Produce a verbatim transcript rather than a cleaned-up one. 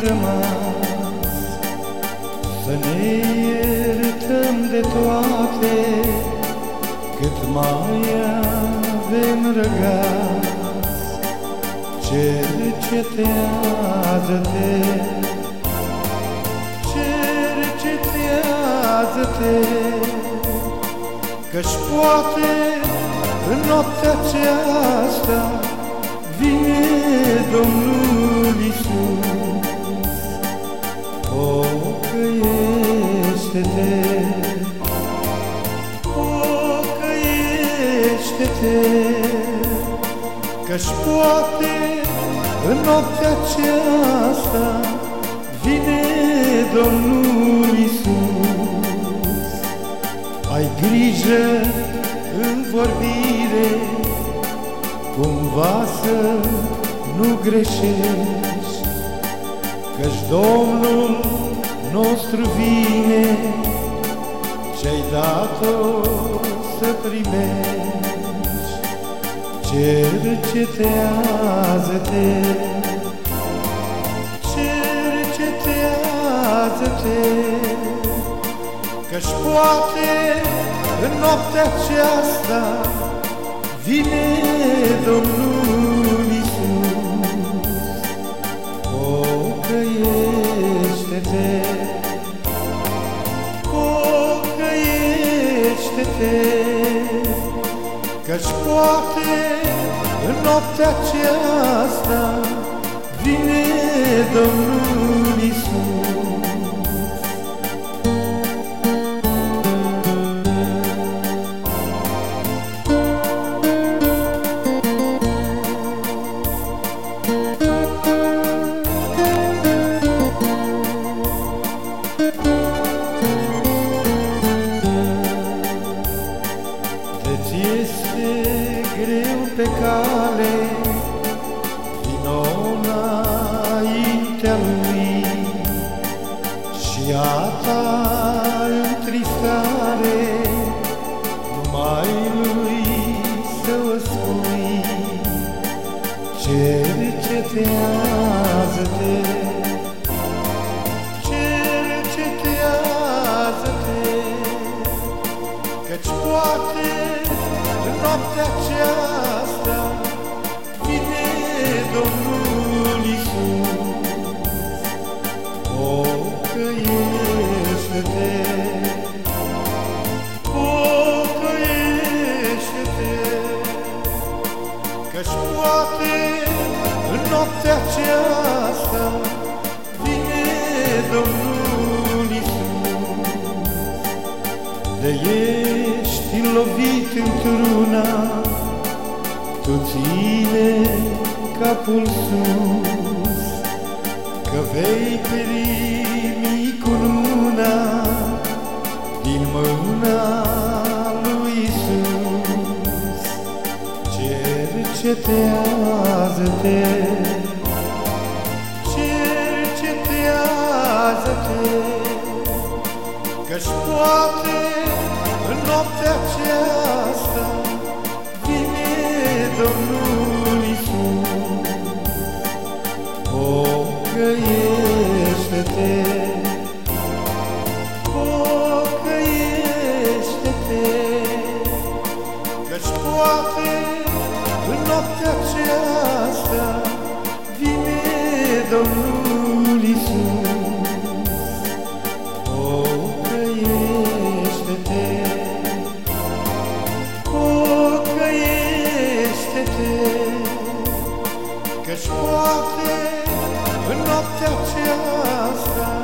rămas, să ne iertăm de toate, cât mai avem răgaz. Cercetează-te, cercetează-te, că-și poate în noaptea aceasta vine Domnul Iisus. Pocăiește-te, pocăiește-te, că-și poate în noaptea aceasta vine Domnul Iisus. Ai grijă în vorbire, cumva să nu greșești, căci Domnul nostru vine, ce-ai dat-o să primești. Cercetează-te, cercetează-te, că-și poate în noaptea aceasta vine Domnul Iisus. Pocăiește-te, pocăiește-te, că-și poate în noaptea aceasta vine Domnul Iisus. Este greu pe cale, vino înaintea Lui, și a ta întristare numai Lui să-o spui. Cercetează-te, cercetează-te, căci poate în noaptea aceasta vine Domnul Iisus. Pocăiește-te, pocăiește-te, că-și poate în noaptea aceasta vine Domnul Iisus. De ești lovit într-una, tu ține capul sus, că vei primi cununa din mâna lui Iisus. Cercetează-te, cercetează-te, că-și poate în noaptea aceasta vine Domnul Iisus. Pocăiește-te, pocăiește-te, că-și poate în noaptea aceasta vine Domnul Iisus. Pocăiește-te, pocăiește-te, că-și poate în noaptea aceasta